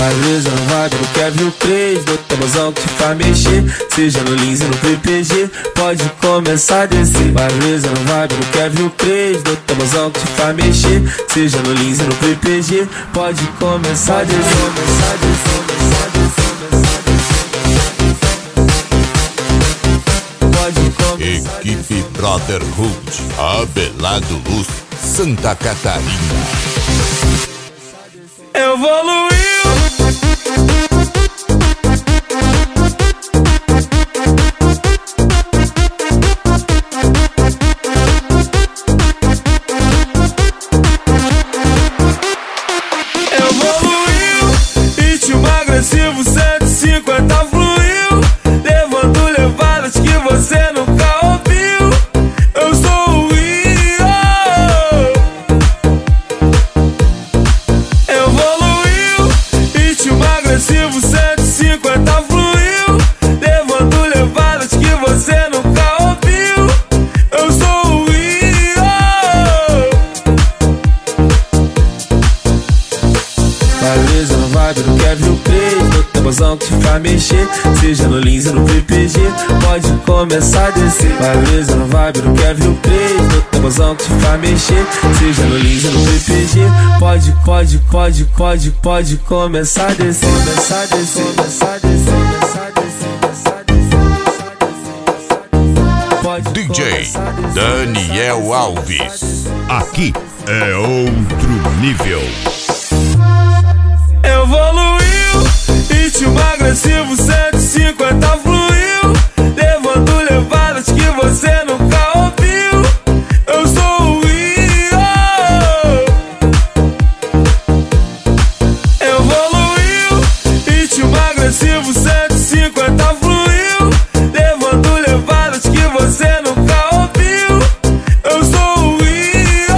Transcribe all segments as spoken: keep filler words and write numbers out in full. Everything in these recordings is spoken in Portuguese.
Vai brisa no vibe, no Kevin três, no tamborzão que te faz mexer. Seja no Lins e no P P G, pode começar a descer. Vai brisa no vibe, no Kevin três, no tamborzão que te faz mexer. Seja no Lins e no P P G, pode começar a descer. Começar a descer, começar a descer. Equipe Brotherhood, Abelardo Luz, Santa Catarina. Evoluiu. Evoluiu. Ritmo agressivo cento e cinquenta fluiu, levando levadas que você nunca ouviu. Eu sou o Rio. Evoluiu. Ritmo agressivo cento e cinquenta fluiu, levando levadas que você nunca ouviu. Eu sou o Rio. Beleza no vibe do Kevin três, no tamborzão que te faz mexer. Seja no Lins e no P P G, pode começar a descer. Beleza no vibe do Kevin três, no tamborzão que te faz mexer. Seja no Lins e no P P G, pode, pode, pode, pode, pode começar a descer. Começar a descer, começar a descer, começar a descer, começar a descer. Pode D J começar a descer, Daniel Alves. Aqui é outro nível. Evoluiu. Ritmo agressivo cento e cinquenta fluiu, levando levadas que você nunca ouviu. Eu sou o Rio. Evoluiu. Ritmo agressivo cento e cinquenta fluiu, levando levadas que você nunca ouviu. Eu sou o Rio.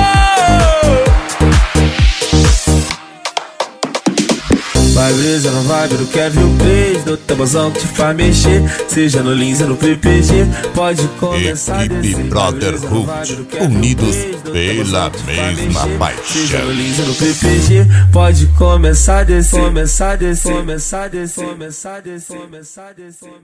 Vai brisa no vibe do Kevin três, no tamborzão que te faz mexer. Seja no Lins e no P P G, pode começar a descer. Equipe Brotherhood, unidos pela mesma Seja paixão. no Lins e no P P G, pode começar a descer. Começar a descer, começar a descer, começar a descer, começar a descer.